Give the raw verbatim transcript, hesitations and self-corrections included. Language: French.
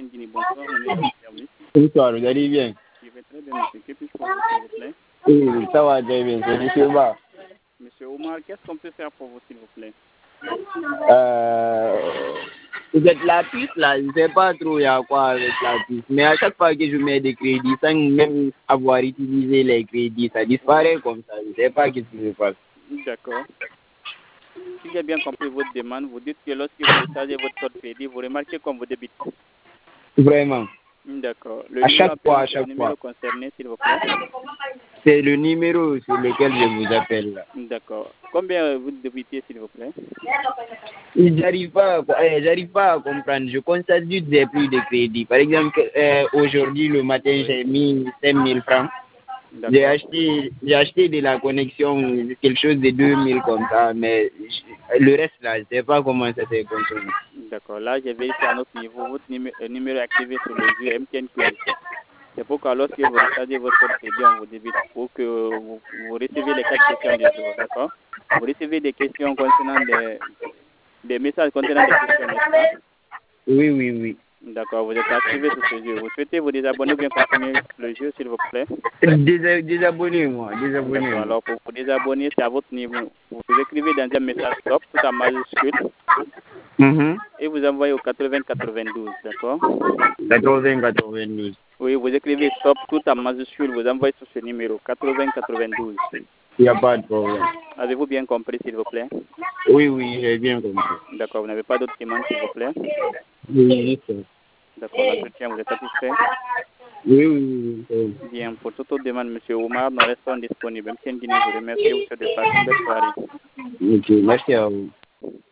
Guinée. Bonsoir, on est au service. Bonsoir, vous allez bien? Je vais très bien, monsieur. Que puis-je pour vous, s'il vous plaît? Oui, ça va très bien, c'est monsieur Ba. Monsieur Omar, qu'est-ce qu'on peut faire pour vous, s'il vous plaît? Euh, vous êtes la puce là, je ne sais pas trop il y a quoi avec la puce, mais à chaque fois que je mets des crédits, sans même avoir utilisé les crédits, ça disparaît comme ça, je ne sais pas ce qui se passe. D'accord. Si j'ai bien compris votre demande, vous dites que lorsque vous déchargez votre code crédit, vous remarquez qu'on vous débite. Vraiment. D'accord. Le À numéro chaque fois, à appelé, le chaque numéro fois. concerné, s'il vous plaît. C'est le numéro sur lequel je vous appelle là. D'accord. Combien vous débitez, s'il vous plaît? J'arrive pas, eh, j'arrive pas à comprendre. Je constate juste des prix de crédit. Par exemple, euh, aujourd'hui, le matin, Oui. j'ai mis cinq mille francs. J'ai acheté, j'ai acheté de la connexion, quelque chose de deux mille comme ça, mais je- le reste là, je sais pas comment ça s'est consommé. D'accord. Là, j'ai vérifié à notre niveau. Votre numéro, numéro est activé sur le jeu M T N Quiz. C'est pourquoi lorsque vous rechargez votre code crédit, on vous débite pour que vous, vous recevez les quatre questions du jour. D'accord? Vous recevez des questions concernant des, des messages contenant des questions, n'est-ce pas? Oui, oui, oui. D'accord, vous êtes inscrit sur ce jeu. Vous souhaitez vous désabonner ou bien continuer le jeu, s'il vous plaît? Dés- Désabonnez-moi, D'accord, désabonnez-moi. alors pour vous désabonner, c'est à votre niveau. Vous écrivez dans un message stop, tout en majuscule, Mhm. et vous envoyez au quatre-vingts quatre-vingt-douze, d'accord? quatre-vingts quatre-vingt-douze. Oui, vous écrivez stop, tout en majuscule, vous envoyez sur ce numéro, quatre-vingts quatre-vingt-douze. Il n'y a pas de problème. Avez-vous bien compris, s'il vous plaît? Oui, oui, j'ai bien compris. D'accord, vous n'avez pas d'autres demandes, s'il vous plaît? Oui, oui, D'accord, l'entretien, vous êtes satisfait? oui, oui, oui. Bien, pour toute autre demande, M. Omar, nous restons disponibles. M. Guinée vous remercie, vous souhaite de passer une belle soirée. Ok, merci à vous.